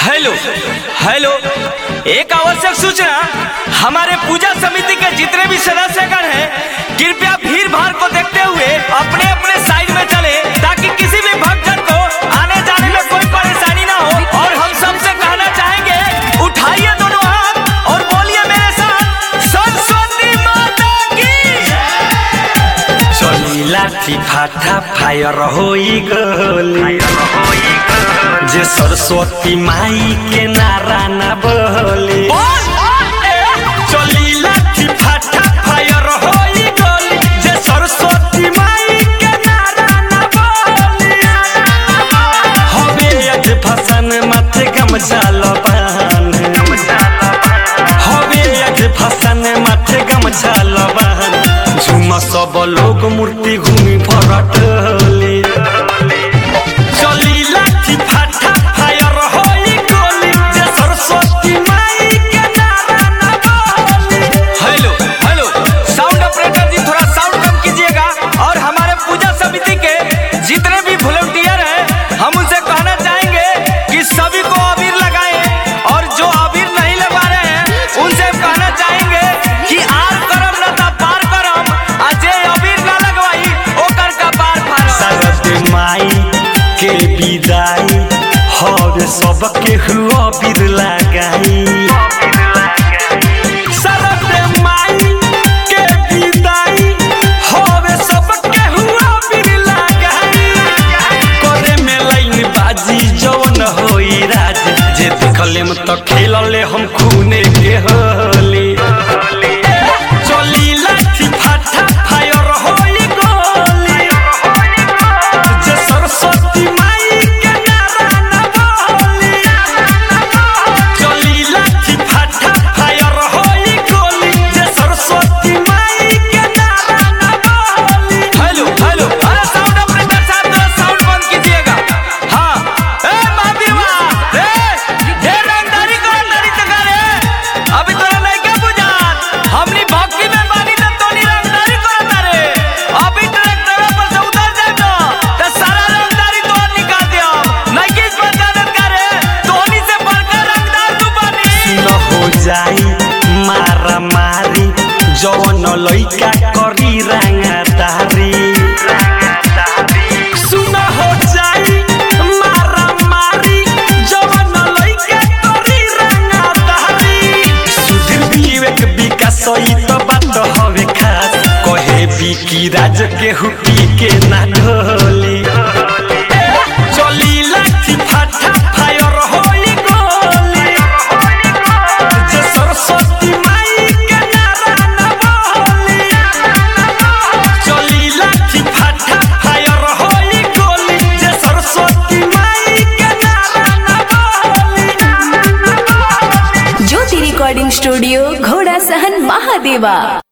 Hello hello, एक आवश्यक सूचना। हमारे पूजा समिति के जितने भी सदस्यगण हैं, कृपया भीड़ भाड़ को देखते हुए अपने अपने साइड में चले, ताकि किसी भी भक्तजन को आने जाने में कोई परेशानी ना हो। और हम सबसे कहना चाहेंगे, उठाइए दोनों हाथ और बोलिए मेरे साथ, सरस्वती माता की। चली लाठी फाटा फायर होई गोली, जे सरस्वती माई के नारा ना बोली। चली लाठी फाटा फायर होई गोली, जे सरस्वती माई के नारा ना बोली। हवे आज भसन माथे गमछा लबान, हवे आज भसन माथे गमछा लबान। झुमा सब लोग मूर्ति घूमी भरटली। चली लाठी फाटा फायर होई गोली, जे सरस्वती माई के नारा ना बोली। हेलो हेलो, साउंड ऑपरेटर जी थोड़ा साउंड कम कीजिएगा। और हमारे पूजा समिति के जितने भी वॉलंटियर हैं, हम उनसे कहना चाहेंगे कि सभी को अबीर लगाएं। और जो अबीर नहीं लगा रहे हैं, उनसे कहना चाहेंगे कि आर करम ना ता पार करम, अजय अबीर ना लगवाई ओकर का पार फार। सरस्वती माई के विदाई हवे सबके हुआ बीर लगाई। सरस्वती माई के विदाई हवे सबके हुआ बीर लगाई। करे में लाइन बाजी जवन होई राज, जे देखले में तो खेलले हम खूने के होली। चली लाठी फाटा फायर होई गोली, जे सरस्वती माई के नारा ना बोली। चली लाठी फाटा फायर होई गोली, जे सरस्वती माई के नारा ना बोली। हेलो हेलो, अरे साउंड ऑपरेटर साहब थोड़ा साउंड बंद कीजिएगा। हाँ, ए महावीरवा, ढेर रंगदारी को अंदर तक रे। अभी तोरा नहीं क्या बुझात, हमनी भक्ति में बानी त तोनी रंगदारी करता रे। अभी ट्रैक्टर पर से उतर जाए ना, तो सारा रंगदारी तो निकाल दे। नहीं किस पर जानत करे, तोनी से बढ़कर रंगदार तू बनी। सुनो हो जाई मारा मारी, जवन लइका करी रंगदारी। सुनो हो जाई मारा मारी, जवन लइका करी रंगदारी। सुधीर विवेक विकास ई तो बात हवे खास, कहे बिकी राज के हुकी के ना ढोली। चली लाठी फाटा फायर होई गोली, जे सरस्वती माई के नारा ना बोली। चली लाठी फाटा फायर होई गोली, जे सरस्वती माई के नारा ना बोली। ज्योति रिकॉर्डिंग स्टूडियो, घोड़ा सहन महादेवा।